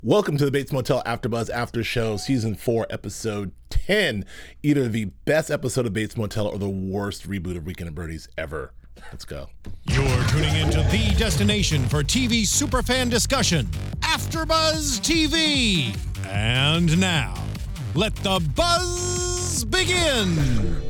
Welcome to the Bates Motel AfterBuzz After Show, Season 4, Episode 10. Either the best episode of Bates Motel or the worst reboot of Weekend at Bernie's ever. Let's go. You're tuning into the destination for TV superfan discussion, AfterBuzz TV. And now, let the buzz begin.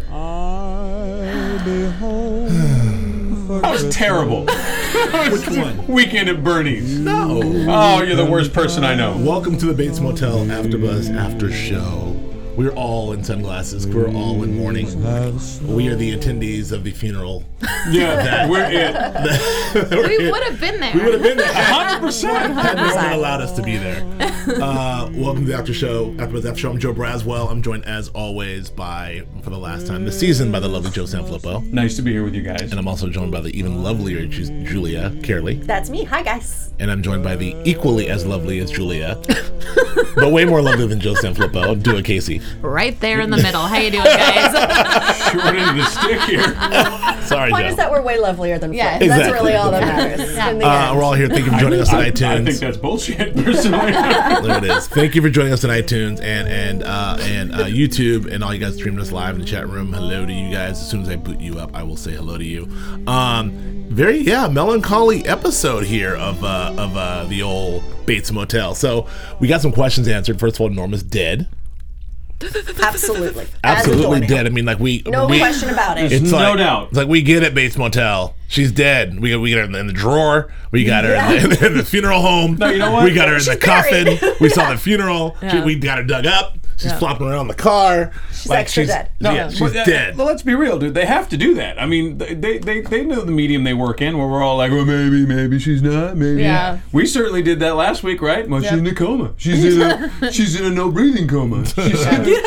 I'll be home. That was terrible. Which one? Weekend at Bernie's. No. Oh, you're the worst person I know. Welcome to the Bates Motel AfterBuzz After Show. We're all in sunglasses. We're all in mourning. We are the attendees of the funeral. Yeah, we're it. We would have been there. We would have been there. 100%. Had no one allowed us to be there. Welcome to the After Show, AfterBuzz After Show. I'm Joe Braswell. I'm joined, as always, for the last time this season, by the lovely Joe Sanfilippo. Nice to be here with you guys. And I'm also joined by the even lovelier Julia Carely. That's me. Hi, guys. And I'm joined by the equally as lovely as Julia, but way more lovely than Joe Sanfilippo. Do it, Casey. Right there in the middle. How you doing, guys? Short end of the stick here. Sorry, Point Joe. is that we're way lovelier than Yeah. Flip. That's Exactly. really all that matters. In the end. We're all here. Thank you for joining us on iTunes. I think that's bullshit, personally. There it is. Thank you for joining us on iTunes and YouTube, and all you guys streaming us live in the chat room. Hello to you guys. As soon as I boot you up, I will say hello to you. Very melancholy episode here of the old Bates Motel. So we got some questions answered. First of all, Norma's dead. Absolutely. Absolutely dead. I mean, like No question about it. It's No like, doubt. It's like we get it, Bates Motel. She's dead. We got her in the drawer. We got her in the funeral home. No, you know what? We got her in the buried. coffin. We saw the funeral. Yeah. We got her dug up. She's flopping around the car. She's extra dead. She's dead. Well, let's be real, dude. They have to do that. I mean, they know the medium they work in, where we're all like, well, maybe she's not, maybe. Yeah. We certainly did that last week, right? Well, she's in a coma. She's in a no breathing coma. She's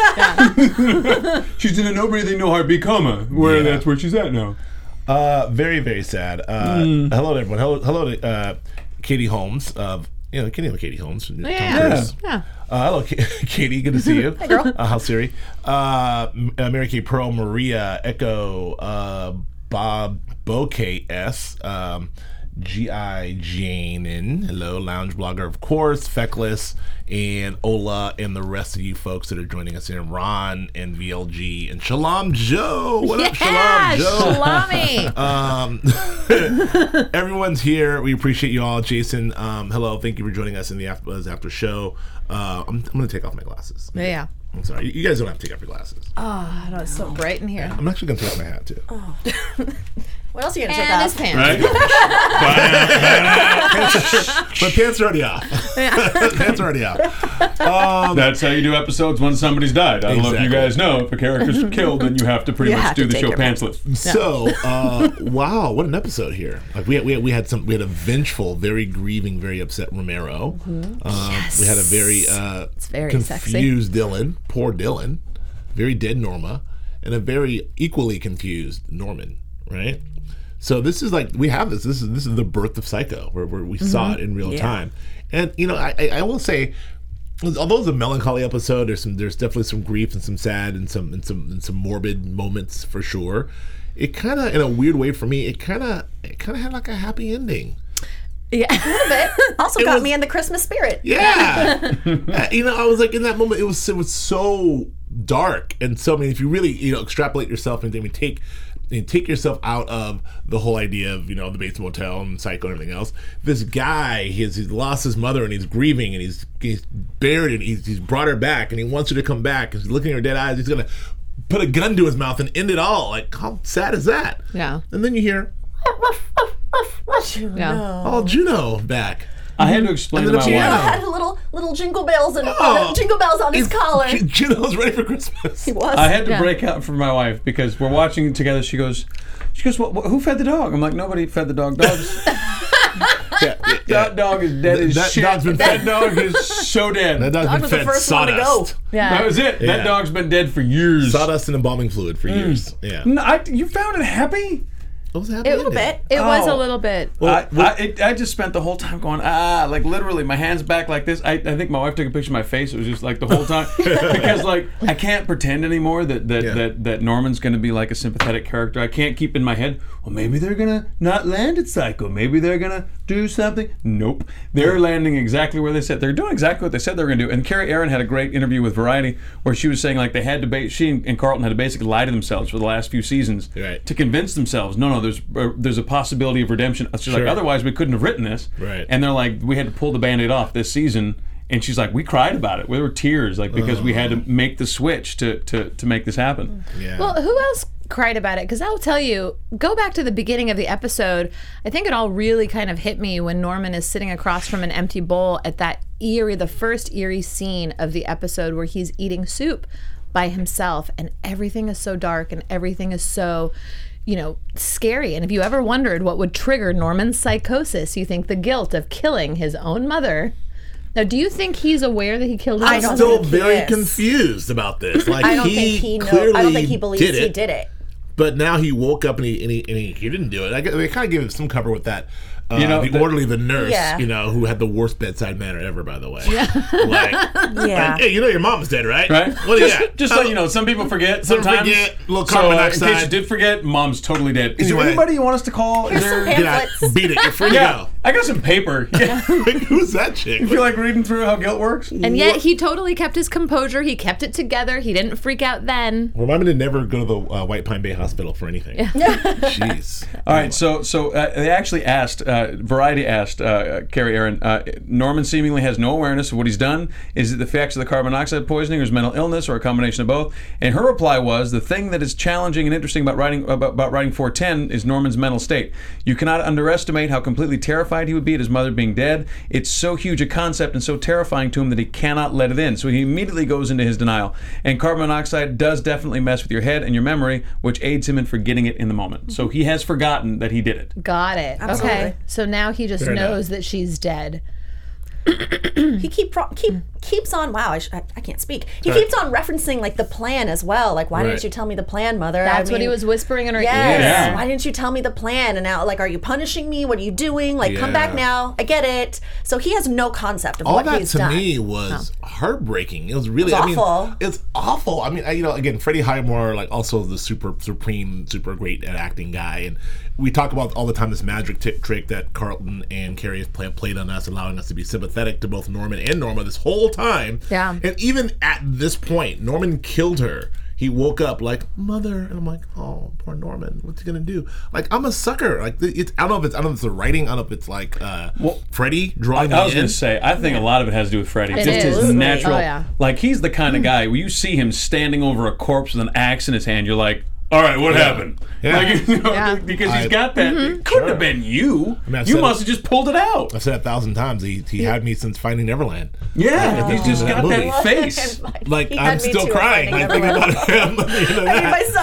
in a no breathing, no heartbeat coma. That's where she's at now. Very, very sad. Hello to everyone. Hello to Katie Holmes. Katie Holmes. From Tom Cruise. Yeah. Hello, Katie. Good to see you. Hey, girl. How's Siri? Mary Kay Pearl, Maria, Echo, Bob Bouquet S, G.I. Janin. Hello, Lounge Blogger, of course, Feckless, and Ola, and the rest of you folks that are joining us here. Ron and VLG and Shalom Joe. What up, Shalom Joe? Shalami. Everyone's here. We appreciate you all. Jason, hello. Thank you for joining us in the AfterBuzz After Show. I'm going to take off my glasses. Yeah. I'm sorry. You guys don't have to take off your glasses. Oh, no, it's so bright in here. I'm actually going to take off my hat, too. What else are you going to take And off? his pants. Right? My pants are already off. Pants are already off. That's how you do episodes when somebody's died. I don't know if you Exactly. guys know, if a character's killed, then you have to pretty You much have do to the take show your pantsless. So, wow, what an episode here! Like we had a vengeful, very grieving, very upset Romero. We had a very very confused Dylan, poor Dylan, very dead Norma, and a very equally confused Norman. Right. So this is like we have this. This is the birth of Psycho, where we saw it in real time. And I will say, although it's a melancholy episode, there's definitely some grief and some sad and some morbid moments for sure. It kind of, in a weird way for me, it kind of had like a happy ending. Yeah. A little bit. Also got me in the Christmas spirit. Yeah. I was like, in that moment, it was so dark. And so, I mean, if you really, extrapolate yourself and then take yourself out of the whole idea of, the Bates Motel and Psycho and everything else, this guy, he's lost his mother and he's grieving and he's buried and he's brought her back and he wants her to come back and he's looking at her dead eyes. He's going to put a gun to his mouth and end it all. Like, how sad is that? Yeah. And then you hear, Juno back. I had to explain to And my then Juno wife. had little jingle bells and jingle bells on his collar. Juno's ready for Christmas. He was. I had to break out for my wife because we're watching it together. She goes, who fed the dog? I'm like, nobody fed the dog. That dog is dead as That shit. dog's been That fed. dog is so dead. That dog's Dog been was the fed first one to go. sawdust. Yeah. That was it. Yeah. That dog's been dead for years. Sawdust and embalming fluid for years. Yeah. No, you found it happy? What was happening? A little bit. It was a little bit. I just spent the whole time going, like literally my hands back like this. I think my wife took a picture of my face. It was just like the whole time. Because like I can't pretend anymore that Norman's going to be like a sympathetic character. I can't keep in my head, well, maybe they're going to not land at Psycho. Maybe they're going to do something. Nope. They're landing exactly where they said. They're doing exactly what they said they were going to do. And Carrie Aaron had a great interview with Variety where she was saying like they had to she and Carlton had to basically lie to themselves for the last few seasons to convince themselves, no, there's a possibility of redemption. She's like, otherwise we couldn't have written this. Right. And they're like, we had to pull the Band-Aid off this season. And she's like, we cried about it. There were tears, like because we had to make the switch to make this happen. Yeah. Well, who else cried about it? Because I'll tell you, go back to the beginning of the episode. I think it all really kind of hit me when Norman is sitting across from an empty bowl at that the first eerie scene of the episode where he's eating soup by himself, and everything is so dark and everything is so, scary. And if you ever wondered what would trigger Norman's psychosis, you think the guilt of killing his own mother. Now, do you think he's aware that he killed his I'm own still mother? very confused about this. Like I don't think he knows. I don't think he believes he did it. But now he woke up and he didn't do it. They kind of gave him some cover with that. The orderly, the nurse, who had the worst bedside manner ever, by the way. Yeah. Like, hey, your mom's dead, right? Right. What do you got? Just let you know, some people forget sometimes. A little carbon in dioxide. case you did forget, mom's totally dead. Is there Anyway. anybody you want us to call? Here's some pamphlets. Beat it. You're free to Yeah, go. I got some paper. Yeah. Who's that chick? You feel like reading through how guilt works? And yet he totally kept his composure. He kept it together. He didn't freak out then. Remind me to never go to the White Pine Bay Hospital for anything. Jeez. All right, so they actually asked, Variety asked Carrie Aaron, Norman seemingly has no awareness of what he's done. Is it the effects of the carbon monoxide poisoning, or his mental illness, or a combination of both? And her reply was, the thing that is challenging and interesting about writing 410 is Norman's mental state. You cannot underestimate how completely terrified he would be at his mother being dead. It's so huge a concept and so terrifying to him that he cannot let it in. So he immediately goes into his denial. And carbon monoxide does definitely mess with your head and your memory, which aids him in forgetting it in the moment. So he has forgotten that he did it. Got it. Absolutely. Okay. So now he just knows that she's dead. He keeps on. Wow, I can't speak. He keeps on referencing like the plan as well. Like, why didn't you tell me the plan, Mother? That's what he was whispering in her ear. Yes. Why didn't you tell me the plan? And now, like, are you punishing me? What are you doing? Like, come back now. I get it. So he has no concept of what he's done. All that to me was heartbreaking. It was really awful. It's awful. I mean, again, Freddie Highmore, like, also the super great at acting guy, and we talk about all the time this magic trick that Carlton and Carrie have played on us, allowing us to be sympathetic to both Norman and Norma this whole time. Yeah. And even at this point, Norman killed her. He woke up like, Mother, and I'm like, oh, poor Norman. What's he gonna do? Like, I'm a sucker. Like, I don't know if it's the writing. I don't know if it's like Freddie drawing. I was gonna say, I think a lot of it has to do with Freddie. It Just is. his natural. Oh, yeah. Like, he's the kind of guy where you see him standing over a corpse with an axe in his hand. You're like, all right, what happened? Yeah. Like, because he's got that. It couldn't have been you. I mean, you must have just pulled it out. I've said 1,000 times. He had me since Finding Neverland. Yeah, he's just got movie. that face. Like, He I'm had me still too, crying. Finding Like, thinking about him. I need my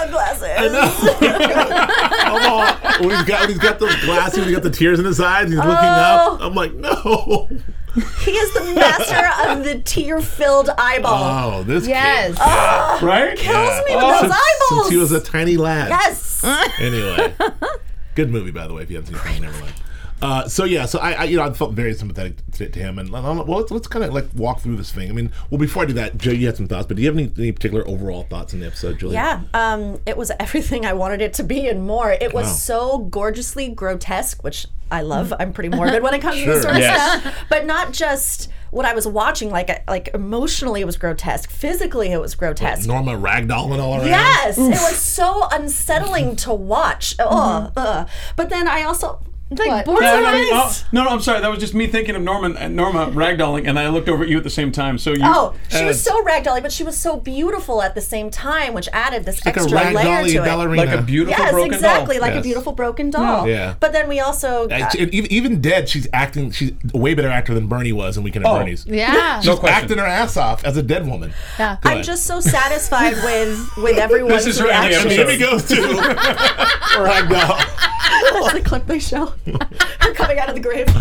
sunglasses. When he's got those glasses, when he's got the tears in his eyes, he's looking up. I'm like, no. He is the master of the tear-filled eyeball. Oh, this Yes. kid. Right? Kills me with those eyeballs. Since he was a tiny lad. Yes. Anyway, good movie, by the way, if you haven't seen Finding Neverland. So I felt very sympathetic to him, and let's kind of like walk through this thing. I mean, before I do that, Joe, you had some thoughts, but do you have any particular overall thoughts on the episode, Julie? Yeah, it was everything I wanted it to be and more. It was so gorgeously grotesque, which I love. I'm pretty morbid when it comes to this sort of stuff, but not just what I was watching. Like emotionally, it was grotesque. Physically, it was grotesque. Norma ragdolling all around. Yes, it was so unsettling to watch. But then I also. Like What? No, I'm sorry. That was just me thinking of Norma ragdolling, and I looked over at you at the same time. So you. She was so ragdolly, but she was so beautiful at the same time, which added this like extra a layer to it. ballerina. Like a beautiful Yes, broken exactly, doll. like a beautiful broken doll. Yeah. But then we also. Even dead, she's acting. She's a way better actor than Bernie was in Weekend at Bernie's. Yeah. She's acting her ass off as a dead woman. Yeah. Go I'm ahead. just so satisfied with everyone's This is her reaction. episode. Amy goes to ragdoll. That's the clip they show. Her coming out of the grave.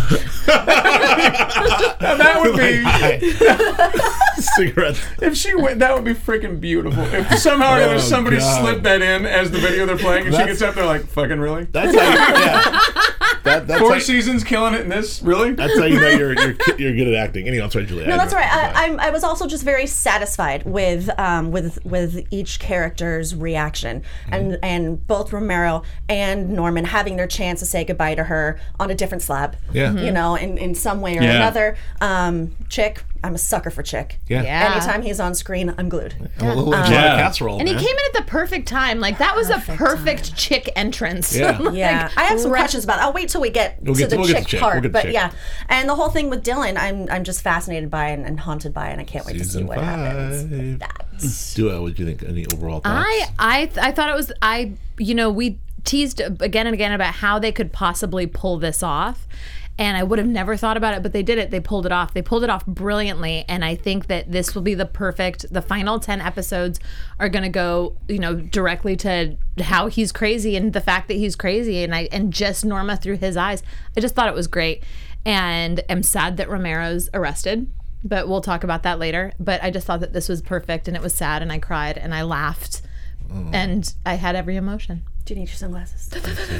That would be Cigarettes. if she went. That would be freaking beautiful. If somehow or other somebody God. slipped that in as the video they're playing, and she That's- gets up there like, fucking really? That's how That's 4 like, seasons killing it in this, really? that's how you know you're good at acting. Anyway, I'm sorry, Julia. No, that's right. I was also just very satisfied with each character's reaction, and both Romero and Norman having their chance to say goodbye to her on a different slab. Yeah. You know, in some way or Yeah. another. Chick, I'm a sucker for Chick. Yeah. Yeah. Anytime he's on screen, I'm glued. A little enchilada Yeah. casserole. And he man. came in at the perfect time. Like, that was a perfect chick entrance. Yeah. Like, Yeah, I have some questions about it. I'll wait till we get to the chick part. We'll get to But chick. yeah, and the whole thing with Dylan, I'm just fascinated by and haunted by, and I can't wait to see Season what 5. happens. That's Dua, what do you think? Any overall thoughts? I thought it was we teased again and again about how they could possibly pull this off. And I would have never thought about it, but they did it. They pulled it off. They pulled it off brilliantly. And I think that this will be the final 10 episodes are going to go, directly to how he's crazy and the fact that he's crazy and just Norma through his eyes. I just thought it was great. And I'm sad that Romero's arrested, but we'll talk about that later. But I just thought that this was perfect, and it was sad, and I cried and I laughed and I had every emotion. Do you need your sunglasses?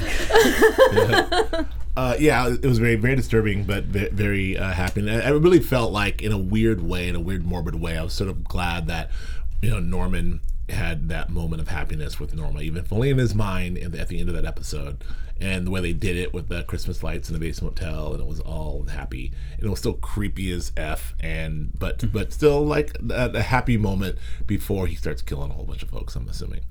Yeah, it was very, very disturbing, but very happy. And I really felt like, in a weird way, in a weird, morbid way, I was sort of glad that, Norman had that moment of happiness with Norma, even if only in his mind at the end of that episode. And the way they did it with the Christmas lights in the basement hotel, and it was all happy. And it was still creepy as F, but still like a happy moment before he starts killing a whole bunch of folks, I'm assuming.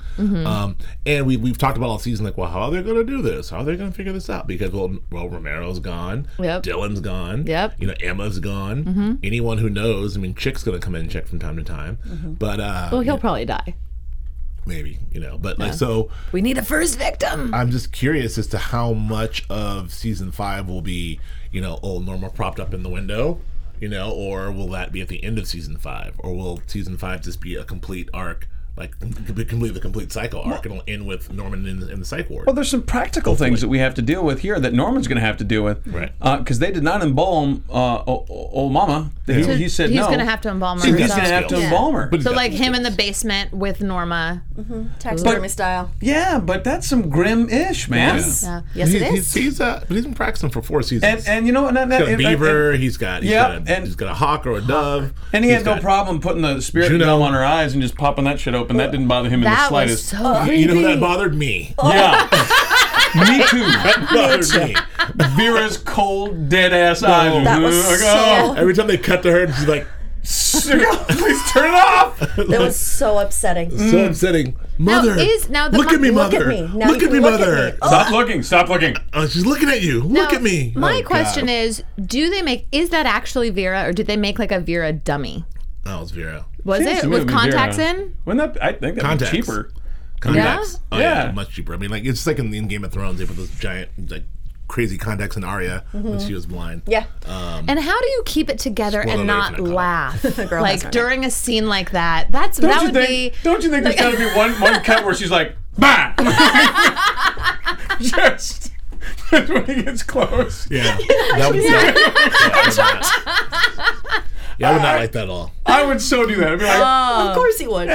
And we've talked about all season, like, well, how are they going to do this? How are they going to figure this out? Because, well, Romero's gone. Yep. Dylan's gone. Yep. Emma's gone. Anyone who knows, Chick's going to come in and check from time to time. But, Well, he'll probably die. maybe, but like, so We need a first victim. I'm just curious as to how much of season 5 will be, Norma propped up in the window, or will that be at the end of season 5, or will season 5 just be a complete arc, like the complete Psycho arc, and it'll end with Norman in the psych ward. Well, there's some practical things that we have to deal with here that Norman's going to have to deal with. Right. Because they did not embalm old Mama. He said He's no. going to have to embalm her. He's got going to have to skills. embalm her. But So he's got like some him in the skills. basement with Norma. Taxidermy style. Yeah, but that's some grim-ish, man. Yes. Yeah. Yes, it is. But he's been practicing for 4 seasons. And you know what? he's got a beaver. He's got he's got a hawk or a dove. And he He's had no got- problem putting the spirit Juno. gum on her eyes and just popping that shit open. That didn't bother him in the That was slightest. so creepy. You know that bothered me. Yeah. Me too. That bothered me. Vera's cold, dead-ass eyes. That was Like, so- Every time they cut to her, and she's like, please turn it off. That was so upsetting. so upsetting. Mother, now the look at me, Look mother. at me. Now Look you at me, look at mother. me. Stop looking. Stop looking. Oh, she's looking at you. Look Now, at me. My Oh, question God. is, is that actually Vera, or did they make like a Vera dummy? Oh, it's Vera. Was Seems it to me with to be contacts Vera. in? Wouldn't that? I think that'd Contacts. be cheaper. Contacts. Oh, yeah. Yeah. Much cheaper. I mean, like, it's like in Game of Thrones, they put those giant, like, crazy contacts in Arya when she was blind. Yeah. And how do you keep it together Spoiler and alert, not if you're not laugh? Girl has Like her during a scene like that. That would be. Don't you think there's got to be one cut where she's like, bah! Just when he gets close. Yeah. That was Yeah, I would not like that at all. I would so do that. I'd be like, Of course he would.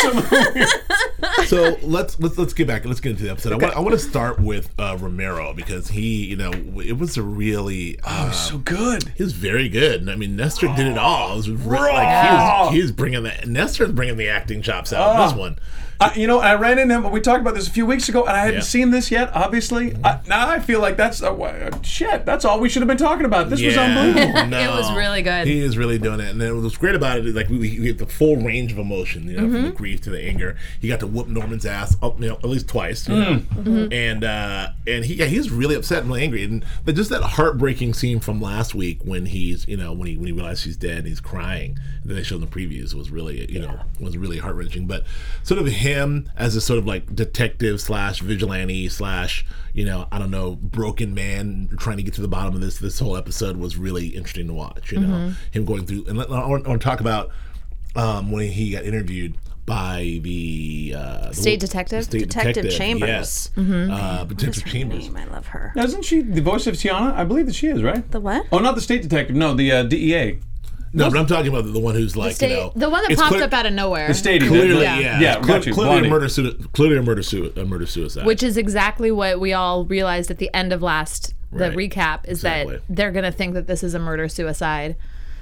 So let's get back. Let's get into the episode. I want to start with Romero, because he, it was a really so good. he was very good. And I mean, Nestor did it all. It was like he was bringing Nestor's bringing the acting chops out in this one. I ran into him. We talked about this a few weeks ago, and I hadn't Yeah. seen this yet. Obviously, now I feel like that's shit. That's all we should have been talking about. This was unbelievable. No, It was really good. He is really doing it, and then what was great about it is like we had the full range of emotion, from the grief to the anger. He got to whoop Norman's ass, at least twice, and he's really upset and really angry, and just that heartbreaking scene from last week when he's when he realized she's dead and he's crying, and then they showed the previews was really was really heart wrenching. But sort of him as a sort of like detective / vigilante / I don't know, broken man trying to get to the bottom of this whole episode was really interesting to watch. Him going through, and I want to talk about when he got interviewed by the State detective? Detective Chambers. Yes, Detective Chambers. I love her. Isn't she the voice of Tiana? I believe that she is, right? The what? Oh, not the state detective. No, the DEA. No, but I'm talking about the one who's like the one that it's pops clear- up out of nowhere. The state Clearly, Yeah. yeah, got you, clearly Blondie. a murder suicide. Which is exactly what we all realized at the end of last the Right. recap is Exactly. that they're gonna think that this is a murder-suicide,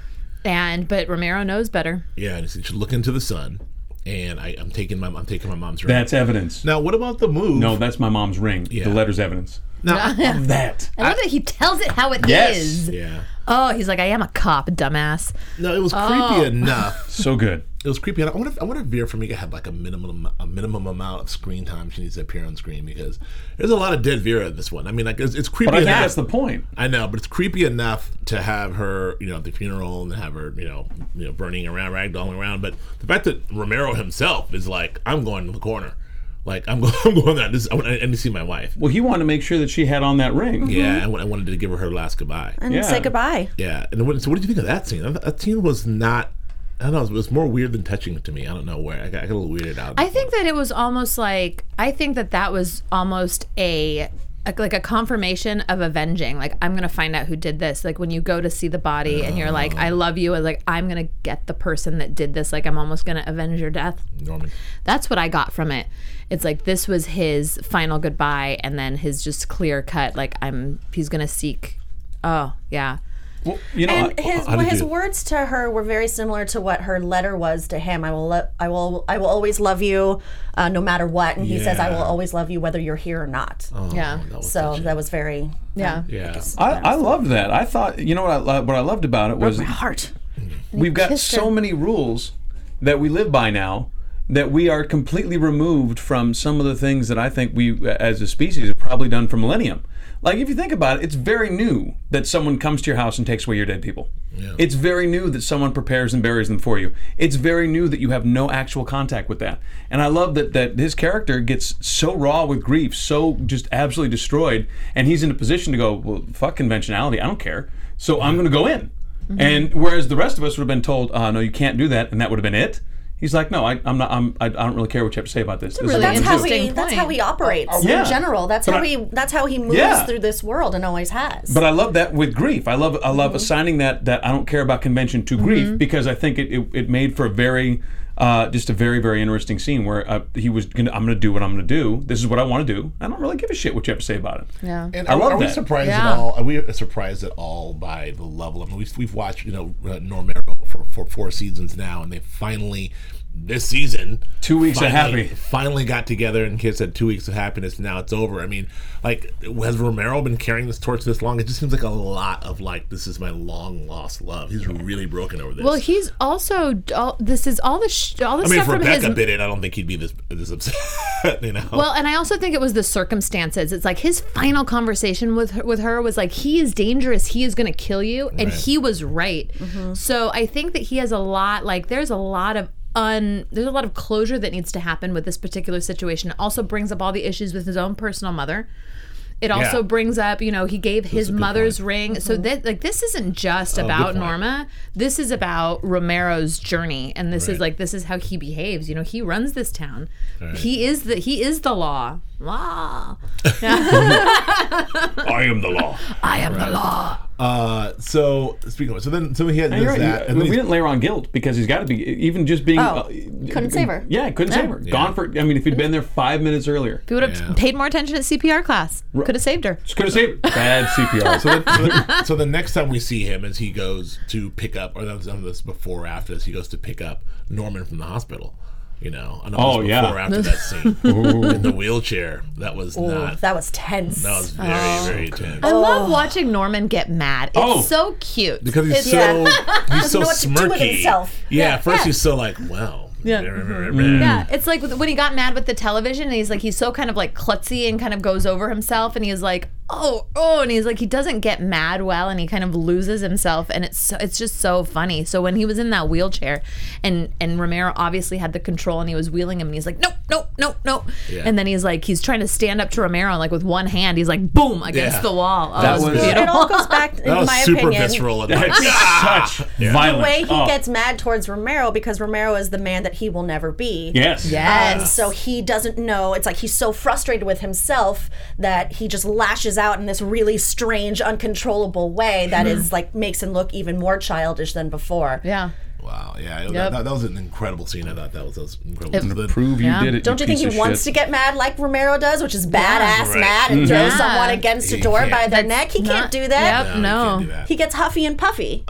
but Romero knows better. Yeah, and she should look into the sun, and I'm taking my mom's ring. That's evidence. Now, what about the move? No, that's my mom's ring. Yeah. The letter's evidence. Now, Of that. I love that he tells it how it is. Yes. yeah. Oh, he's like, I am a cop, dumbass. No, it was creepy enough. So good. It was creepy. I wonder if Vera Farmiga had like a minimum amount of screen time she needs to appear on screen, because there's a lot of dead Vera in this one. I mean, like it's creepy But I think enough. that's the point. I know, but it's creepy enough to have her, at the funeral and have her, burning around, ragdolling around. But the fact that Romero himself is like, I'm going to the corner. Like, I'm going there. I need to see my wife. Well, he wanted to make sure that she had on that ring. Yeah, I wanted to give her last goodbye. And Yeah. say goodbye. Yeah. And so what did you think of that scene? That scene was not, I don't know, it was more weird than touching to me. I don't know where. I got a little weirded out. I think that it was almost like, that was almost a confirmation of avenging. Like, I'm gonna find out who did this. Like, when you go to see the body and you're like, I love you, and like, I'm gonna get the person that did this. Like, I'm almost gonna avenge your death. Norman. That's what I got from it. It's like, this was his final goodbye, and then his just clear cut, like, he's gonna seek. Oh yeah. Well, And how did his you- words to her were very similar to what her letter was to him. I will always love you, no matter what. And he says, I will Yeah. always love you whether you're here or not. Yeah. That was So touching. that was very Yeah. Yeah. I loved that. I thought, what I loved about it was my heart. we've got kissed so her. many rules that we live by now that we are completely removed from some of the things that I think we, as a species, have probably done for millennium. Like, if you think about it, it's very new that someone comes to your house and takes away your dead people. Yeah. It's very new that someone prepares and buries them for you. It's very new that you have no actual contact with that. And I love that his character gets so raw with grief, so just absolutely destroyed, and he's in a position to go, well, fuck conventionality, I don't care. So I'm going to go in. Mm-hmm. And whereas the rest of us would have been told, no, you can't do that, and that would have been it. He's like, no, I don't really care what you have to say about this. This is really what I'm That's gonna how do. interesting that's how point. he operates Yeah. in general. That's But how he moves Yeah. through this world and always has. But I love that with grief. I love assigning that I don't care about convention to grief, because I think it made for a very just a very, very interesting scene where he was I'm going to do what I'm going to do. This is what I want to do. I don't really give a shit what you have to say about it. Yeah. And I love are we that. surprised Yeah. at all? Are we surprised at all by the level? I mean, we've watched Normero for 4 seasons now, and they finally this season 2 weeks of happy. finally got together, and kids had 2 weeks of happiness. Now it's over. I mean, like, has Romero been carrying this torch this long? It just seems like a lot of like, this is my long lost love. He's really broken over this. Well, he's also this is all the I mean, stuff if from Rebecca his. did it, I don't think he'd be this upset. Well, and I also think it was the circumstances. It's like his final conversation with her was like, he is dangerous. He is going to kill you, and Right. he was right. So I think that he has a lot. Like, there's a lot of closure that needs to happen with this particular situation. It also brings up all the issues with his own personal mother. It also Yeah. brings up, he gave his a good mother's point. ring. So that, like, this isn't just good about point. Norma. This is about Romero's journey, and this is Right. like, this is how he behaves. He runs this town. Right. He is the law. Law. I am the law. I am the law. So speaking of, so he had You're right. that, and we then he's- didn't layer on guilt because he's got to be, even just being couldn't save her. Yeah, couldn't save her. Gone for. I mean, if he'd been there 5 minutes earlier, If he would have Yeah. paid more attention at CPR class, could have saved her. just could have saved her. Bad CPR. so the next time we see him is he goes to pick up, or that was before or after this, he goes to pick up Norman from the hospital. I know it was before or after that scene in the wheelchair. That was not. That was tense. That was very very tense. I love watching Norman get mad. It's Oh. so cute. Because he's Yeah. he's so know what to do with smirky. himself. Yeah, at first he's so like, wow. Yeah. Yeah, it's like when he got mad with the television, and he's so kind of like klutzy and kind of goes over himself, and he's like, oh, and he's like, he doesn't get mad well, and he kind of loses himself, and it's just so funny. So when he was in that wheelchair, and Romero obviously had the control, and he was wheeling him, and he's like, no, Yeah. and then he's trying to stand up to Romero, and like with one hand, he's like, boom, against Yeah. the wall. Oh, That it was was- beautiful. It all goes back, in That was my super opinion, visceral. And like, That's such violence. the way he Oh. gets mad towards Romero, because Romero is the man that he will never be. Yes. Yes. So he doesn't know. It's like he's so frustrated with himself that he just lashes out in this really strange, uncontrollable way that is like makes him look even more childish than before. Yeah. Wow, yeah, Yep. that was an incredible scene. I thought that was incredible. To prove you Yeah. did it. Don't you think piece he of wants shit. to get mad like Romero does, which is badass Right. mad and throw Yeah. someone against a He door can't. by their That's neck? He can't not- do that. Yep. you No. can't do that. He gets huffy and puffy.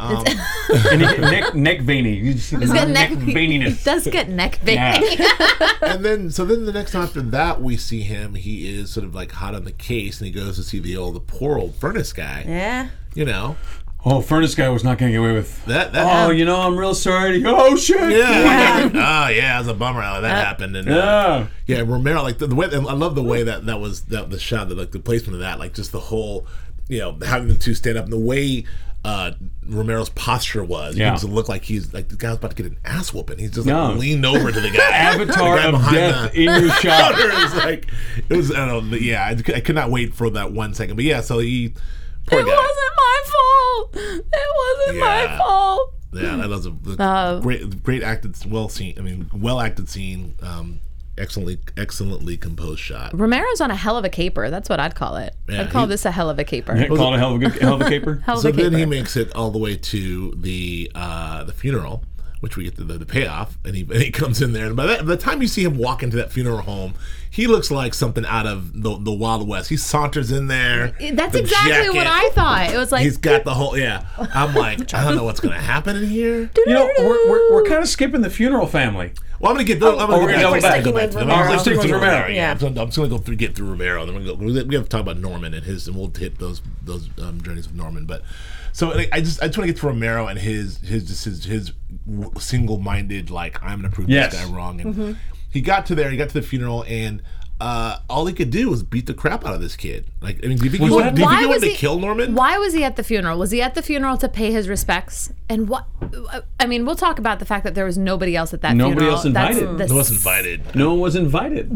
And neck veiny. You see the He's got neck neck veininess. does get neck veiny. Yeah. And then the next time after that, we see him. He is sort of like hot on the case, and he goes to see the poor old furnace guy. Yeah. You know Oh, furnace guy was not going to get away with. that. Oh, you know, I'm real sorry. Oh shit. Yeah. Oh yeah, it was a bummer how that happened. And Yeah. Romero, like the way, I love the way that was the shot, like the placement of that, like just the whole, having the two stand up and the way Romero's posture was. Yeah. It makes it look like he's like the guy's about to get an ass whooping. He's just No. like leaned over to the guy. Avatar The guy of behind death the in your shot. counter. It was I don't know. Yeah, I could not wait for that 1 second. But yeah, so he. Poor It guy. wasn't my fault. It wasn't my Yeah. fault. Yeah, that was a great acted, well acted scene. Excellently composed shot. Romero's on a hell of a caper. That's what I'd call it. Yeah, I'd call he- this a hell of a caper. Call it a hell of a caper. Hell of So a then caper. he makes it all the way to the funeral, which we get the payoff, and he comes in there. And by the time you see him walk into that funeral home, he looks like something out of the Wild West. He saunters in there. That's the exactly what jacket. I thought. It was like He's got the whole I'm like, I don't know what's gonna happen in here. You know, we're kind of skipping the funeral family. Well, I'm gonna get. we're gonna double back. Go back to Romero. I'm Stick with Romero. Yeah, I'm just gonna get through Romero. Then we have to talk about Norman and we'll hit those journeys of Norman. But so I just want to get to Romero and his single-minded, like, I'm gonna prove Yes. this guy wrong. And he got to the funeral, and all he could do was beat the crap out of this kid. Like, I mean, do you think he wanted to kill Norman? Why was he at the funeral? Was he at the funeral to pay his respects? And what? I mean, we'll talk about the fact that there was nobody else at that Nobody funeral. else invited. That's the No one was invited. No one was invited.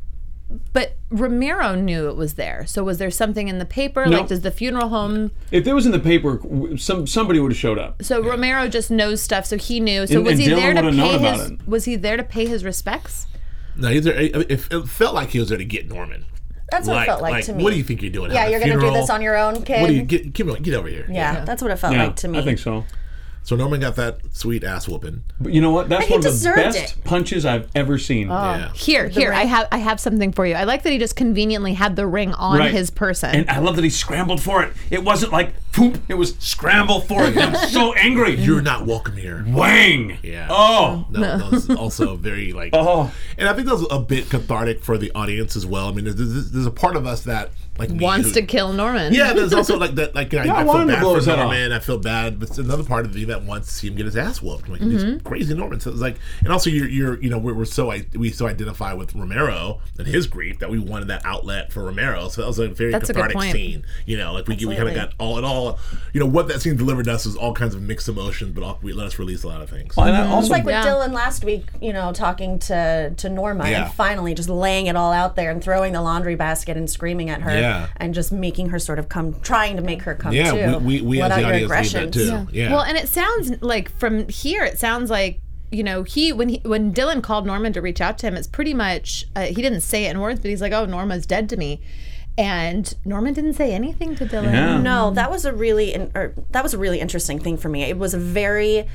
But Romero knew it was there. So was there something in the paper? No. Like, does the funeral home? If there was in the paper, somebody would have showed up. So Romero just knows stuff. So he knew. So And- was and he there Dylan to would've known pay about his? it. Was he there to pay his respects? No, he's there. It felt like he was there to get Norman. That's what it felt like to me. What do you think you're doing? Yeah, Having a you're going to do funeral? this on your own, kid? What do you get over here? Yeah, that's what it felt Yeah, like to me. I think so. So Norman got that sweet ass whooping. But you know what? That's He one of the deserved best it. punches I've ever seen. Yeah. Here, ring. I have something for you. I like that he just conveniently had the ring on Right. his person. And I love that he scrambled for it. It wasn't like poop. It was scramble for it. I'm so angry. You're not welcome here. Wang. Yeah. Oh. No, that was also very like. Oh. And I think that was a bit cathartic for the audience as well. I mean, there's a part of us that like me Wants who- to kill Norman. Yeah, there's also like that. Like I I feel want him to bad blow for his head off. Norman. I feel bad, but it's another part of me that wants to see him get his ass whooped. Like Mm-hmm. he's crazy Norman. So it's like, and also we're so identify with Romero and his grief that we wanted that outlet for Romero. So that was a very That's a good cathartic point. scene. Like we kind of Absolutely. got all in all. What that scene delivered us was all kinds of mixed emotions, but we let us release a lot of things. And I also, It's like with Yeah. Dylan last week, talking to Norma Yeah. and finally just laying it all out there and throwing the laundry basket and screaming at her Yeah. and just making her sort of trying to make her come to. Yeah, we as without the your audience need aggressions. that too. Yeah. Well, and it sounds like from here, it sounds like when Dylan called Norman to reach out to him, it's pretty much he didn't say it in words, but he's like, "Oh, Norma's dead to me," and Norman didn't say anything to Dylan. Yeah. No, that was a really interesting thing for me. It was a very,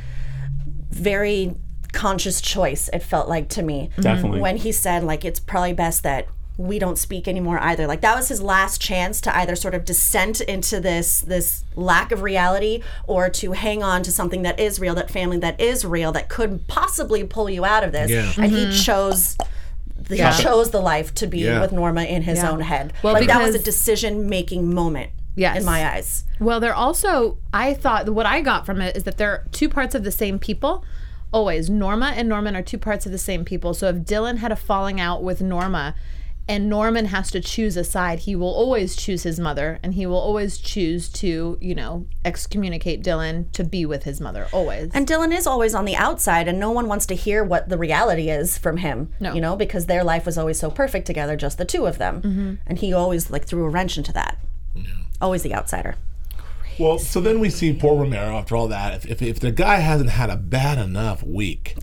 very conscious choice. It felt like to me Definitely. when he said like it's probably best that we don't speak anymore either. Like that was his last chance to either sort of descent into this lack of reality or to hang on to something that is real, that family that is real, that could possibly pull you out of this. Yeah. And he chose. He chose the life to be Yeah. with Norma in his own head. Well, like that was a because- decision-making moment. Yes. In my eyes. Well, they're also, I thought, what I got from it is that they're two parts of the same people. Always. Norma and Norman are two parts of the same people. So if Dylan had a falling out with Norma and Norman has to choose a side, he will always choose his mother and he will always choose to, excommunicate Dylan to be with his mother. Always. And Dylan is always on the outside, and no one wants to hear what the reality is from him. No. Because their life was always so perfect together, just the two of them. And he always threw a wrench into that. Always the outsider. Well, so then we see poor Romero after all that. If the guy hasn't had a bad enough week,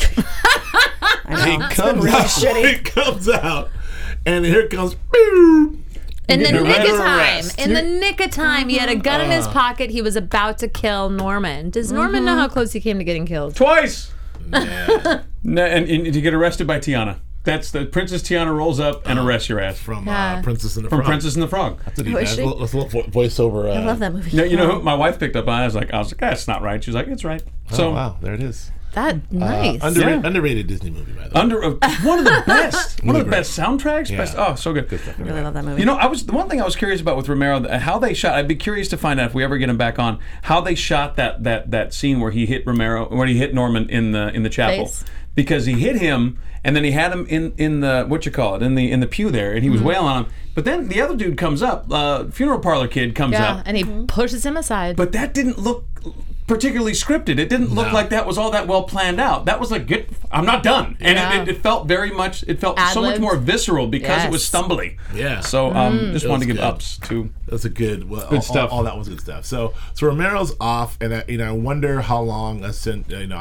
I know. he It's been comes really out. shitty. He comes out, and here comes. Boo! In the nick of time. arrest. In the nick of time. He had a gun in his pocket. He was about to kill Norman. Does Norman know how close he came to getting killed? Twice. Yeah. And to get arrested by Tiana. That's the Princess Tiana rolls up and arrests your ass. From Yeah. Princess and the From Frog. Princess and the Frog. That's a Who is she? let's look voiceover. I love that movie. You know who my wife picked up on? I was like, that's not right. She was like, it's right. So wow, there it is. That nice. Underrated Disney movie, by the way. One of the best. One of the Really best soundtracks. Yeah. Best. Oh, so good. I really love that movie. You know, the one thing I was curious about with Romero, how they shot. I'd be curious to find out if we ever get him back on how they shot that scene where he hit Norman in the chapel, Face. because he hit him and then he had him in the in the pew there, and he was wailing on him. But then the other dude comes up, funeral parlor kid comes Yeah, up, and he pushes him aside. but that didn't look particularly scripted. It didn't look No. like that was all that well planned out. That was like, I'm not done. And Yeah. it felt very much, so much Ad-libbed. more visceral because it was Yes. stumbly. Yeah. So just It wanted to was give good. ups to. That's a good. Well, Good stuff. All that was good stuff. So Romero's off, and I wonder how long I don't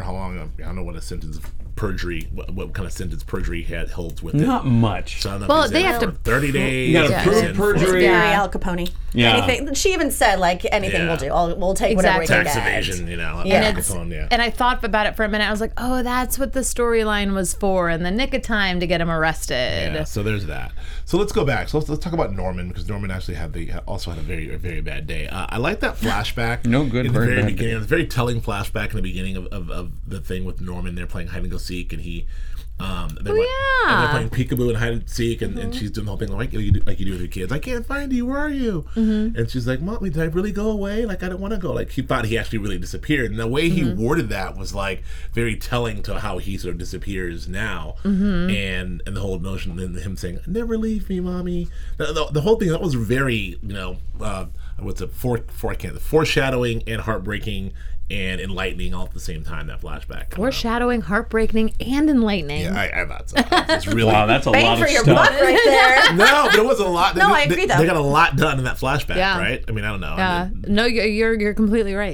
know what a sentence of perjury, what kind of sentence perjury holds with it. Not much. So I don't know if Well, he's they in have for to 30 days. You gotta or prove he's in for- perjury. Very Yeah. Al Capone. Yeah. Anything. She even said like anything Yeah. we'll do. We'll take whatever we can Tax get. evasion, Yeah. Al And it's- Capone, yeah. And I thought about it for a minute. I was like, oh, that's what the storyline was for, in the nick of time to get him arrested. Yeah, so there's that. So let's go back. So let's talk about Norman, because Norman actually also had a very bad day. I like that flashback. No good, in the very very bad beginning. It's a very telling flashback in the beginning of the thing with Norman. They're playing hide and go seek, and he. And they're playing peekaboo and hide and seek, and she's doing the whole thing like you do with your kids. I can't find you. Where are you? And she's like, "Mommy, did I really go away? Like I don't want to go." Like he thought he actually really disappeared, and the way he worded that was like very telling to how he sort of disappears now, and the whole notion of him saying, "Never leave me, Mommy." The whole thing that was very foreshadowing and heartbreaking and enlightening all at the same time. That flashback. Foreshadowing, heartbreaking, and enlightening. Yeah, I thought so. It's really Wow, that's a Bang lot for of your stuff. buck right there. no, but it was a lot. No, I agree, though. They got a lot done in that flashback, Yeah. right? I mean, I don't know. Yeah. No, you're completely right.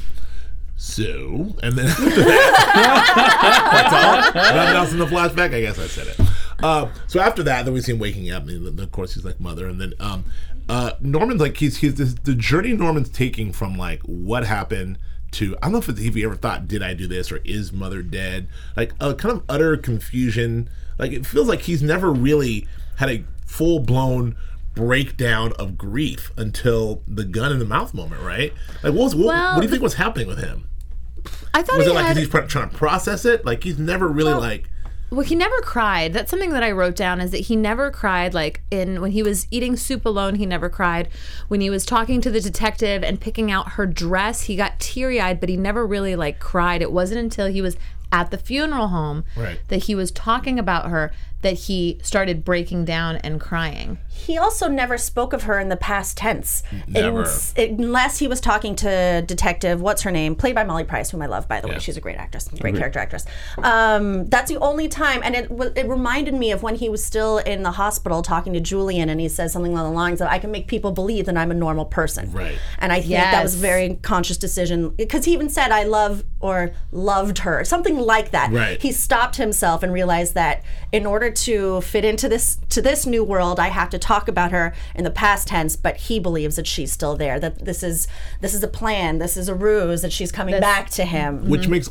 So, and then after that, that's all. Nothing else in the flashback. I guess I said it. So after that, then we see him waking up, and then, of course he's like mother, and then Norman's like he's the journey Norman's taking from like what happened to, I don't know if he ever thought, did I do this, or is mother dead? Like a kind of utter confusion. Like it feels like he's never really had a full blown breakdown of grief until the gun in the mouth moment, right? Like what do you think was happening with him? I thought Was he it like had... he's trying to process it? Like he's never really Well, he never cried. That's something that I wrote down, is that he never cried. Like when he was eating soup alone, he never cried. When he was talking to the detective and picking out her dress, he got teary-eyed, but he never really like cried. It wasn't until he was at the funeral home that he was talking about her that he started breaking down and crying. He also never spoke of her in the past tense. Never. Unless he was talking to Detective, what's her name? Played by Molly Price, whom I love, by the way. She's a great actress, great character actress. That's the only time, and it reminded me of when he was still in the hospital talking to Julian, and he says something along the lines of, I can make people believe that I'm a normal person. Right. And I think that was a Yes. very conscious decision, because he even said, I love or loved her, something like that. Right. He stopped himself and realized that in order to fit into this new world, I have to talk about her in the past tense, but he believes that she's still there, that this is a plan, this is a ruse, that she's coming back to him. which makes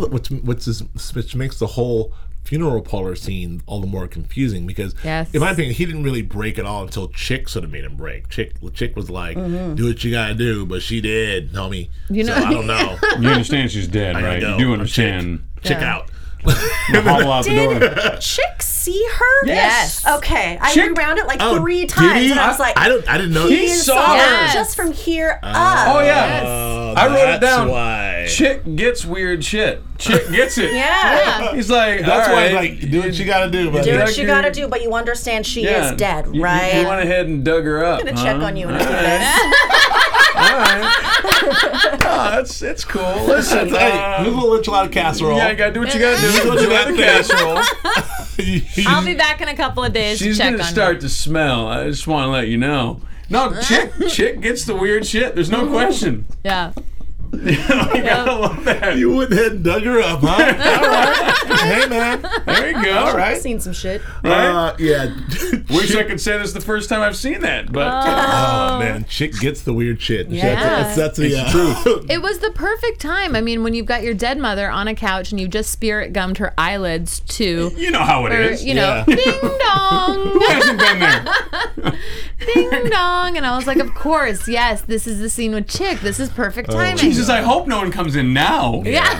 which makes the whole funeral parlor scene all the more confusing, because Yes. in my opinion he didn't really break at all until Chick sort of made him break. Chick was like, do what you gotta do, but she did, homie. You know- So I don't know. You understand she's dead, I gotta right? go. You do I'm understand. Chick out. Hobble out the door. Chick see her? Yes. Okay. I Chick- rewound it like Oh, 3 did times, he? and I was like, I didn't know. He saw her. Yes. just from here up. Oh yeah, Oh, I wrote it that's down. why. Chick gets weird shit. Chick gets it. Yeah. He's like, That's all why right. like do what you gotta do, buddy. Do what Like you gotta do, but you understand she Yeah. is dead, You right? went ahead and dug her up. I'm gonna check on you in a few All days. right. Oh, it's cool. Listen, Hey, here's a little enchilada casserole. yeah, you gotta do what you gotta do. Here's what you gotta the do. casserole. I'll be back in a couple of days She's to check gonna on start to smell. I just want to let you know. No, Chick gets the weird shit. There's no question. you. Yeah. You gotta love that. You went ahead and dug her up, huh? All right. Hey, man. There you go. All I've right. seen some shit. Yeah. Wish I could say this is the first time I've seen that, but Oh, man. Chick gets the weird shit. Yeah. That's the truth. It was the perfect time. I mean, when you've got your dead mother on a couch and you just spirit gummed her eyelids to you know how it her, is. you know, Yeah. ding dong, Who hasn't been there? ding dong. And I was like, of course, yes, this is the scene with Chick. This is perfect timing. Jesus, I hope no one comes in now. Yeah.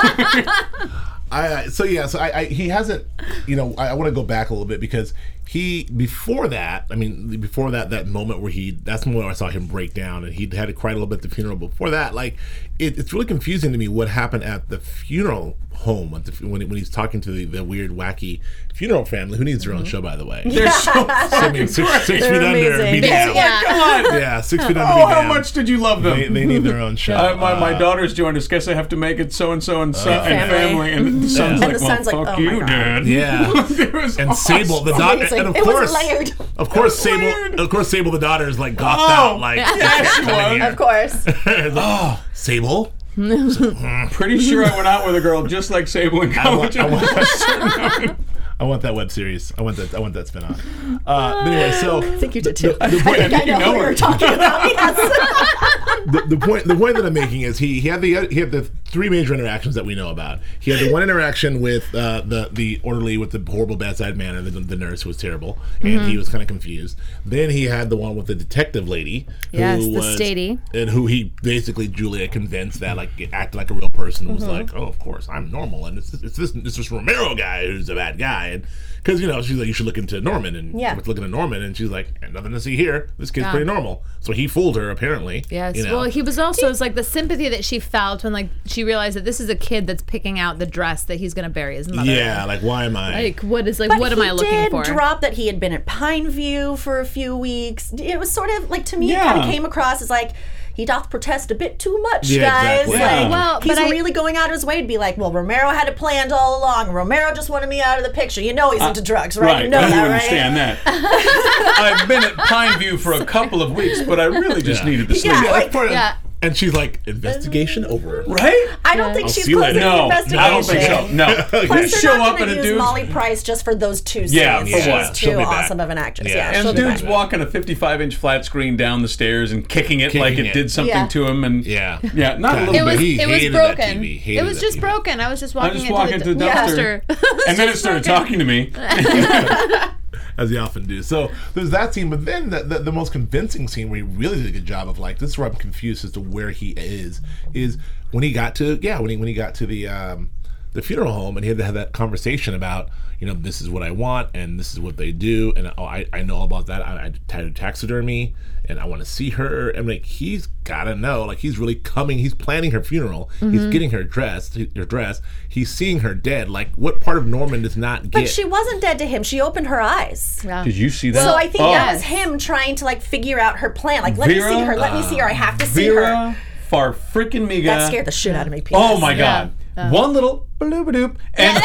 He hasn't, I want to go back a little bit because before that moment where that's when I saw him break down and he had to cry a little bit at the funeral. Before that, like, it's really confusing to me what happened at the funeral home when he's talking to the weird, wacky funeral family, who needs their own show, by the way. They're so I mean, six feet under, amazing. be damned. Yeah. God. Yeah, 6 feet under, Oh, be how damned. much did you love them? They need their own show. My daughter's joined us. Guess I have to make it so and so and family. And the son's And like, the son's well, like, fuck oh my you, God. Dad. Yeah. It was And awesome. Sable, the daughter, Amazing. and of It was course, layered. Sable, the daughter is like gothed Oh, out, like, yeah, she coming was. Of course. here. Sable. Pretty sure I went out with a girl just like Sable in college. I want that web series. I want that spinoff. But anyway, so I think you did too. the point, I know who her. you're talking about. Yes. the point that I'm making is he had the three major interactions that we know about. He had the one interaction with the orderly with the horrible bedside manner, the nurse who was terrible, and he was kind of confused. Then he had the one with the detective lady, Yes, who the was, Stady. and who he basically Julia convinced that like acted like a real person, was like, oh, of course I'm normal, and it's this Romero guy who's a bad guy, and because she's like, you should look into Norman, and was looking at Norman, and she's like, nothing to see here. This kid's pretty normal. So he fooled her apparently. Yes. Well, he was also, it's like the sympathy that she felt when like she realized that this is a kid that's picking out the dress that he's going to bury his mother. Yeah, in. like why am I? Like what am I looking He for? did drop that he had been at Pineview for a few weeks. It was sort of like, to me, it Yeah. kind of came across as like, he doth protest a bit too much, Yeah, guys. exactly. Like, Yeah. Well, he's but I- really going out of his way to be like, well, Romero had it planned all along. Romero just wanted me out of the picture. You know he's into drugs, right? You know I that, right? understand that. I've been at Pineview for a couple of weeks, but I really just needed to sleep. Yeah, Yeah, like, that's part of- yeah. And she's like, investigation over. Right? I don't think she's see you closing later. the No, investigation. I don't think so. No. Plus, You they're show not up going and to a use dude's Molly Price just for those two scenes. Yeah, for She's what? too She'll be back. awesome of an actress. Yeah. Yeah, And she'll And be dude's back. walking a 55-inch flat screen down the stairs and kicking it like it did something Yeah. to him. And Yeah. yeah, not a God. little It was bit. He it was hated that broken. TV. Hated It was that just TV. broken. I was just walking just into walking the to the dumpster. And then it started talking to me. As they often do. So there's that scene, but then the most convincing scene where he really did a good job of like, this is where I'm confused as to where he is when he got to when he got to the funeral home and he had to have that conversation about, this is what I want and this is what they do, and I know all about that. I do taxidermy and I want to see her. And like, he's gotta know, like, he's really coming, he's planning her funeral, he's getting her dress, he's seeing her dead. Like, what part of Norman does not get? But she wasn't dead to him. She opened her eyes. Yeah. Did you see that? So I think Oh. that was him trying to like figure out her plan. Like, let me see her. Let me see her. I have to see her. Vera Farfrickin' Miga. That scared the shit out of me. P.S. Oh my Yeah. God! One little bloop-a-doop and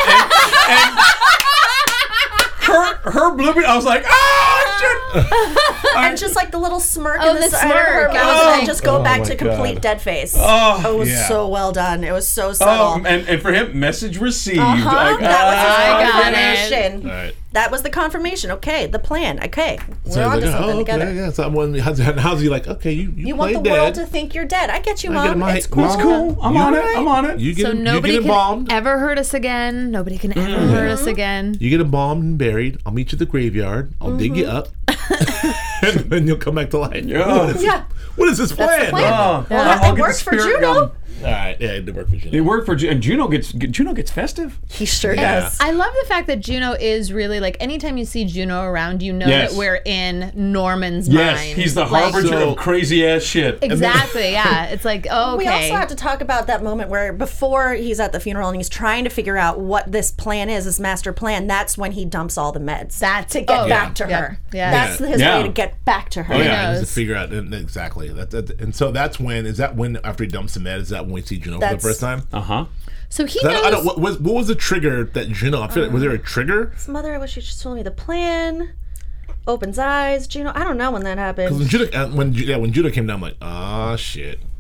her bloop. I was like, shit! And just like the little smirk Oh, in the the side of her smirk. mouth, Oh. and just go Oh back my to complete God. dead face. Oh, it was yeah. so well done. It was so subtle. and for him, message received. Uh-huh. Like, That was I his got confirmation. All right. That was the confirmation. Okay, the plan. Okay, we're So on he's to like, something together. Okay, yeah. So how's he like? Okay, you You want played the world dead. to think you're dead. I get you, I get Mom. it, Mike. It's cool. Mom. cool. I'm on it. I'm on it. You get So him, nobody you get can embalmed. ever hurt us again. Nobody can ever hurt us again. You get embalmed and buried. I'll meet you at the graveyard. I'll dig you up, and then you'll come back to life. Yeah. Yeah. What is this plan? the plan. Oh, Well, I'll it get the worked for spirit Juno. going. All right, yeah, it did work for you. It worked for and Juno gets festive. He sure Yeah. does. I love the fact that Juno is really like anytime you see Juno around, you know Yes. that we're in Norman's Yes, mind. he's the Like- harbinger So- of crazy ass shit. Exactly. Yeah. It's like okay. We also have to talk about that moment where before he's at the funeral and he's trying to figure out what this plan is, this master plan. That's when he dumps all the meds. That's- to get oh, back to yeah. her. Yeah. That's his Yeah. way to get back to her. Oh yeah, knows? just to figure out exactly and so that's when after he dumps the med? Is that when we see Juno for the That's- first time? Uh-huh. So he That, I knows. don't, what was the trigger that Juno? I feel like, was there a trigger? Mother, I wish you just told me the plan. Opens eyes. Juno, I don't know when that happened. When Judah came down, I'm like, ah, shit.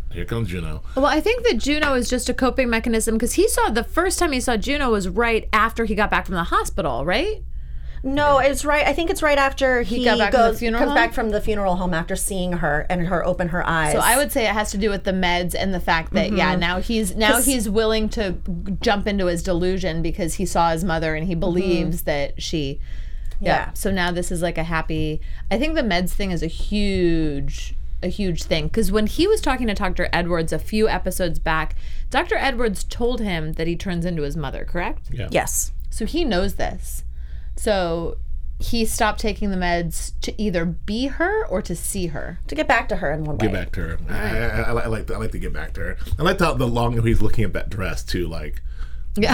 Here comes Juno. Well, I think that Juno is just a coping mechanism because the first time he saw Juno was right after he got back from the hospital, right? No, it's right. I think it's right after he got back from the funeral comes home? back from the funeral home after seeing her and her open her eyes. So I would say it has to do with the meds and the fact that now he's willing to jump into his delusion because he saw his mother and he believes that she. Yeah. So now this is like a happy. I think the meds thing is a huge thing because when he was talking to Dr. Edwards a few episodes back, Dr. Edwards told him that he turns into his mother. Correct? Yeah. Yes. So he knows this. So he stopped taking the meds to either be her or to see her. To get back to her in one way. Get back to her. I like to get back to her. I like the longer he's looking at that dress too. Like, Yeah.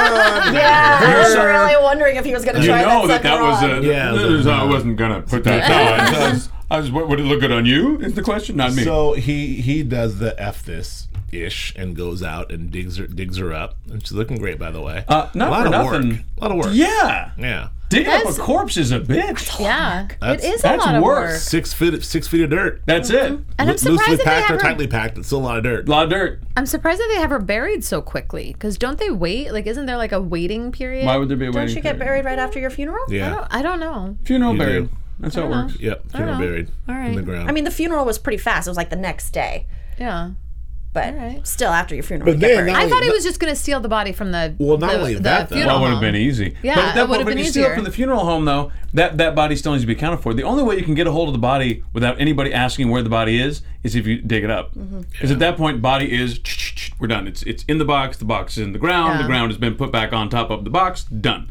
Yeah, I was really wondering if he was going to You try know that that was second one. I wasn't gonna put that. I was. Would it look good on you? Is the question, not me. So he does the F this ish and goes out and digs her up, and she's looking great, by the way. Not a lot for of nothing. work. A lot of work. Yeah. Yeah. Digging up a That's- corpse is a bitch. Yeah. That's- It is a that's lot of work. work. 6 feet of dirt. That's it. And I'm Loosely surprised that they packed or have her. tightly packed, it's still a lot of dirt. A lot of dirt. I'm surprised that they have her buried so quickly. Because don't they wait? Like, isn't there like a waiting period? Why would there be a Don't waiting you get period? buried right after your funeral? Yeah. I don't know. Funeral You buried. do. That's how it know. works. Yep. Funeral know. buried All right. in the ground. I mean, the funeral was pretty fast. It was like the next day. Yeah. But right. still, after your funeral, But you get then buried. not I only- thought he was just going to steal the body from the Well, not only that, though. funeral That would have home. been easy. Yeah, but that would have when been you steal it easier. from the funeral home, though, that body still needs to be accounted for. The only way you can get a hold of the body without anybody asking where the body is if you dig it up. Because at that point, body is we're done. It's in the box is in the ground. Yeah. The ground has been put back on top of the box. Done.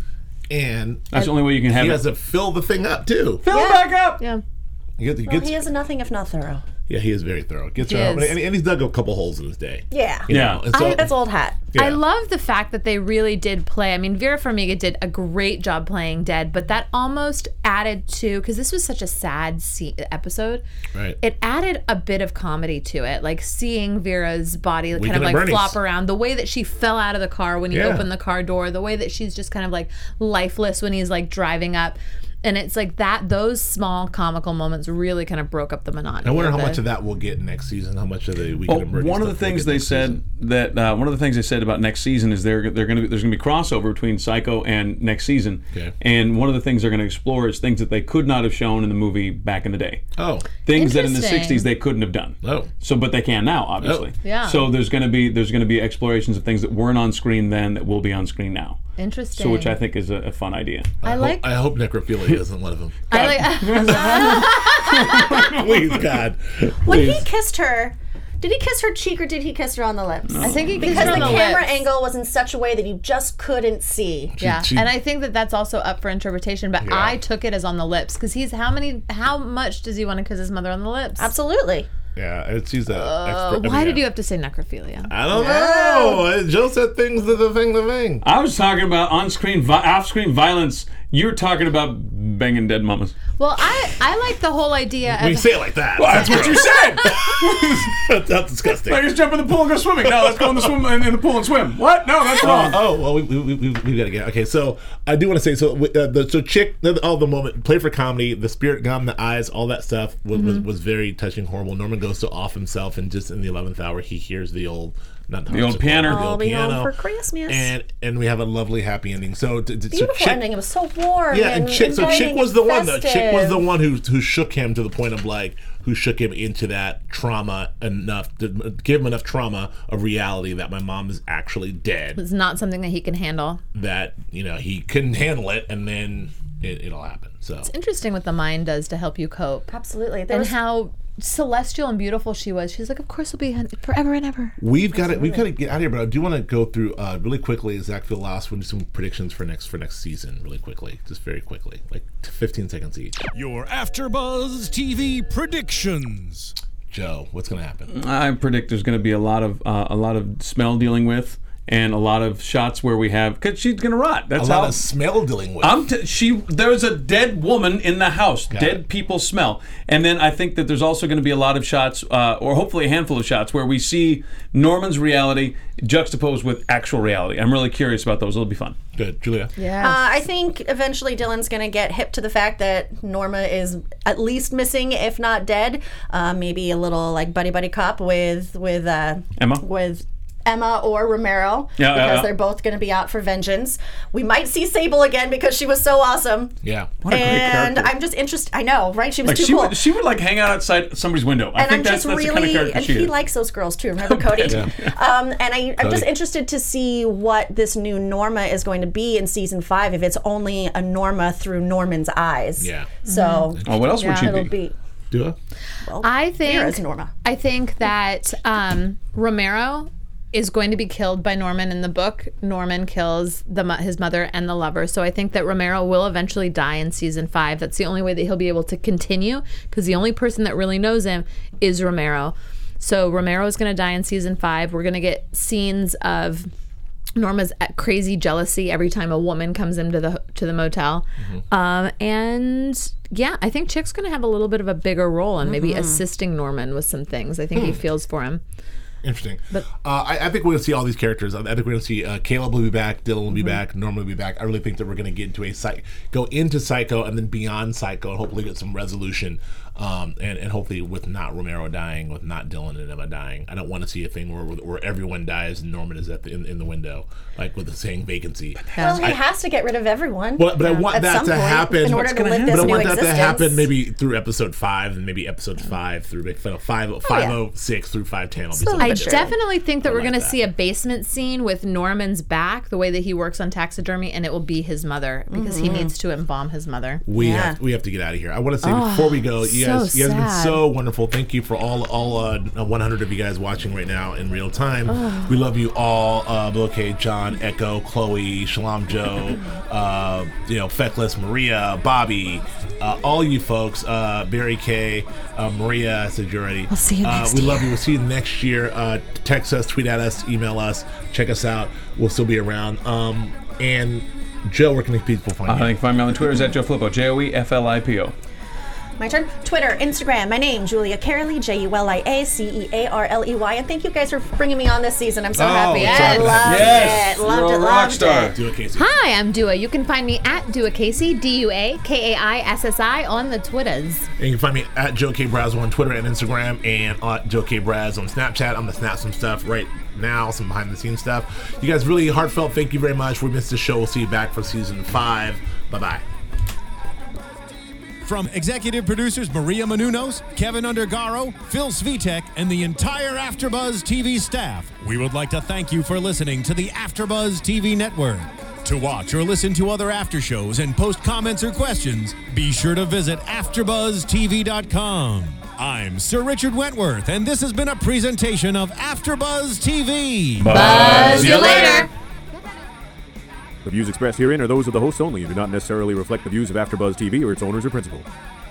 and That's the only way you can have he it. has to fill the thing up too. Fill it back up. Yeah. He Well, he is nothing if not thorough. yeah, he is very thorough. Gets He her home, is. and he's dug a couple holes in his day. Yeah. You Yeah. know, and so, That's old hat. yeah. I love the fact that they really did play. I mean, Vera Farmiga did a great job playing dead, but that almost added to, because this was such a sad episode, Right. it added a bit of comedy to it. Like seeing Vera's body kind of Weekend at like Bernie's. flop around, the way that she fell out of the car when he Yeah. opened the car door, the way that she's just kind of like lifeless when he's like driving up. And it's like that, those small comical moments really kind of broke up the monotony. I wonder how of much it. of that we'll get next season. How much of the weekend Well, at Bernie's one of the stuff we'll things get they next said season. that one of the things they said about next season is there's going to be crossover between Psycho and next season. Okay. And one of the things they're going to explore is things that they could not have shown in the movie back in the day. Oh. Things that in the Interesting. 60s they couldn't have done. Oh. So, but they can now, obviously. Oh. Yeah. So there's going to be explorations of things that weren't on screen then that will be on screen now. Interesting. So, which I think is a fun idea. I hope necrophilia isn't one of them. I like. Please, God. When Please. he kissed her, did he kiss her cheek or did he kiss her on the lips? I think he kissed Because her the on the camera lips. angle was in such a way that you just couldn't see. Yeah, she- and I think that that's also up for interpretation. But Yeah. I took it as on the lips because how much does he want to kiss his mother on the lips? Absolutely. Yeah, she's a expert. Why did you have to say necrophilia? I don't know. Joe said things to the thing. I was talking about on-screen, off-screen violence. You're talking about banging dead mamas. Well, I like the whole idea When you of say it like that. That's what you said. That's disgusting. Like, just jump in the pool and go swimming. No, let's go in the pool and swim. What? No, that's wrong. Oh well, we got to get okay. So I do want to say so chick all the moment play for comedy, the spirit gum, the eyes, all that stuff was very touching, horrible. Norman goes to off himself, and just in the 11th hour, he hears the old piano. I'll be home for Christmas. and we have a lovely happy ending. So Beautiful Chick, ending. It was so warm. yeah, and Chick. So Chick inviting was and the one. Chick was the festive. one who shook him to the point of like who shook him into that trauma enough to give him enough trauma of reality that my mom is actually dead. it's not something that he can handle. That he couldn't handle it, and then it'll happen. So Interesting what the mind does to help you cope, Absolutely. There and was how celestial and beautiful she was. She's like, of course we'll be forever and ever. we've got to get out of here. But I do want to go through really quickly. Zach, for the last one, some predictions for next season, really quickly, just very quickly, like 15 seconds each. Your AfterBuzz TV predictions. Joe, what's going to happen? I predict there's going to be a lot of smell dealing with, and a lot of shots where we have because she's gonna rot. That's A how lot of smell dealing with. there's a dead woman in the house. Dead people smell. And then I think that there's also going to be a lot of shots, or hopefully a handful of shots, where we see Norman's reality juxtaposed with actual reality. I'm really curious about those. It'll be fun. Good, Julia. Yeah. I think eventually Dylan's going to get hip to the fact that Norma is at least missing, if not dead. Maybe a little like buddy cop with Emma or Romero, because they're both going to be out for vengeance. We might see Sable again because she was so awesome. Yeah. What a great And character. I'm just interested. I know, right? She was Like too she cool. would, she would like hang out outside somebody's window. I And think I'm that's just the kind of really, character and she he is. likes those girls too. Remember Cody? Yeah. And I'm just interested to see what this new Norma is going to be in season 5. If it's only a Norma through Norman's eyes. Yeah. So Oh, what else would she it'll be? be. Dua? I Vera's think Norma. I think that Romero is going to be killed by Norman in the book. Norman kills his mother and the lover. So I think that Romero will eventually die in season 5. That's the only way that he'll be able to continue, because the only person that really knows him is Romero. So Romero is going to die in season 5. We're going to get scenes of Norma's crazy jealousy every time a woman comes into the motel. And yeah, I think Chick's going to have a little bit of a bigger role and maybe assisting Norman with some things. I think he feels for him. Interesting. But I think we're going to see all these characters. I think we're going to see Caleb will be back, Dylan will be back, Norma will be back. I really think that we're going to get into go into Psycho and then beyond Psycho and hopefully get some resolution. And hopefully with not Romero dying, with not Dylan and Emma dying. I don't want to see a thing where everyone dies and Norman is in the window, like with the saying vacancy. Well, he has to get rid of everyone. But I want at that some to point happen. in order to live But this I new want that existence. to happen maybe through episode 5 and maybe episode 5 through 506 through 510. Will be something I different. definitely think that we're like going to that. see a basement scene with Norman's back, the way that he works on taxidermy, and it will be his mother because he needs to embalm his mother. We have to get out of here. I want to say before we go, you guys have been so wonderful. Thank you for all 100 of you guys watching right now in real time. We love you all. Okay, John, Echo, Chloe, Shalom Joe, Feckless, Maria, Bobby, all you folks, Barry K, Maria, I said you already. We'll see you next We year. love you. We'll see you next year. Text us, tweet at us, email us, check us out. We'll still be around. And Joe, where can people find you? You can find me on Twitter at Joe Flippo, JoeFlipo. My turn. Twitter, Instagram, my name, Julia Carley, JuliaCearley. And thank you guys for bringing me on this season. I'm so happy. it's I awesome. loved Yes, it. Loved you're it. a rock Loved star. it. Do it, Casey. Hi, I'm Dua. You can find me at Dua Casey, DuaKaissi on the Twitters. And you can find me at Joe K. Braz on Twitter and Instagram, and at Joe K. Braz on Snapchat. I'm going to snap some stuff right now, some behind the scenes stuff. You guys really heartfelt, thank you very much. We missed the show. We'll see you back for season 5. Bye-bye. From executive producers Maria Menounos, Kevin Undergaro, Phil Svitek, and the entire AfterBuzz TV staff, we would like to thank you for listening to the AfterBuzz TV network. To watch or listen to other after shows and post comments or questions, be sure to visit AfterBuzzTV.com. I'm Sir Richard Wentworth, and this has been a presentation of AfterBuzz TV. Buzz you later. The views expressed herein are those of the hosts only and do not necessarily reflect the views of AfterBuzz TV or its owners or principals.